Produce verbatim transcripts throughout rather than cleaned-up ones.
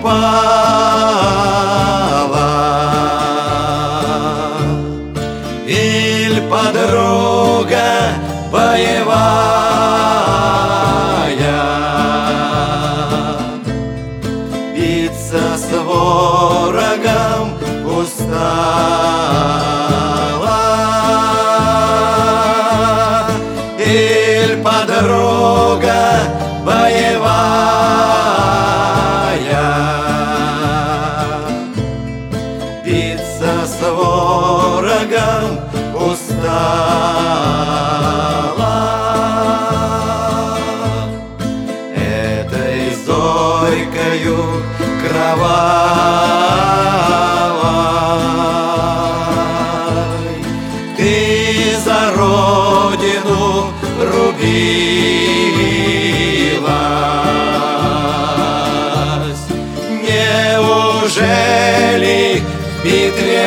воевала, иль подруга боевая, биться с ворогом устала, иль подруга боевая, биться с ворогом устала. Этой зорькою кровавой ты за родину рубилась. Неужели в битве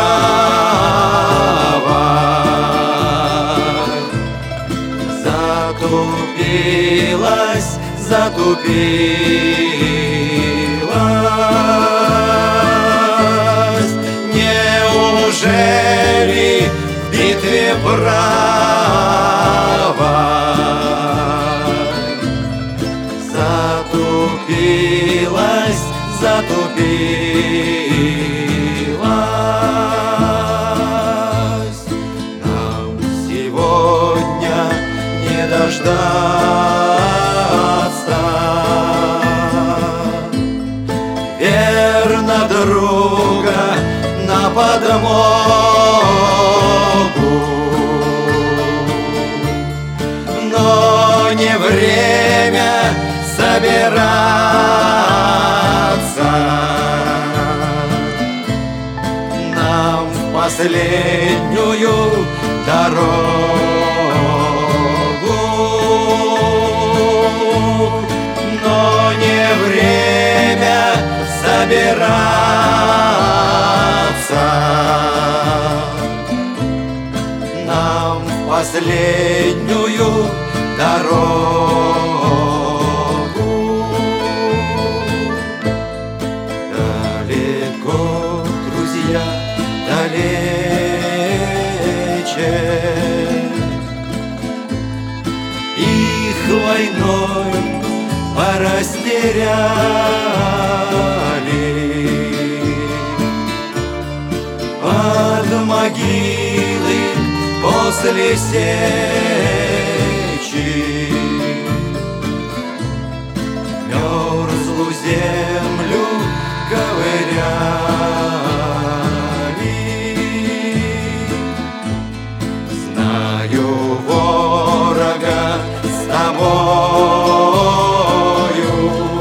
правой затупилась, затупилась? Неужели в битве правой затупилась, затупилась? Нам сегодня не дождаться верно друга на подмогу, но не время собираться. Нам в последнюю дорогу, но не время собираться. Нам в последнюю дорогу. Далеко, друзья, далече, их войной порастеряли. Под могилы после сечи мерзлую землю ковыряли. Знаю ворога с тобою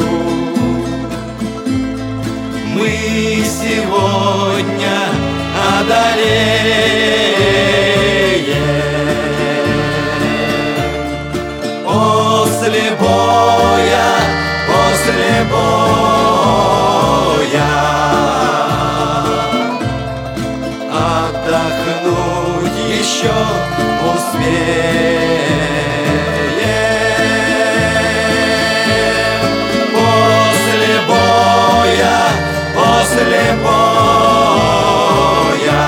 мы сегодня одолеем. После боя, после боя отдохнуть еще успеем. После боя, после боя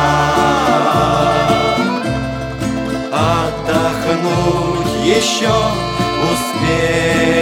отдохнуть еще успеем.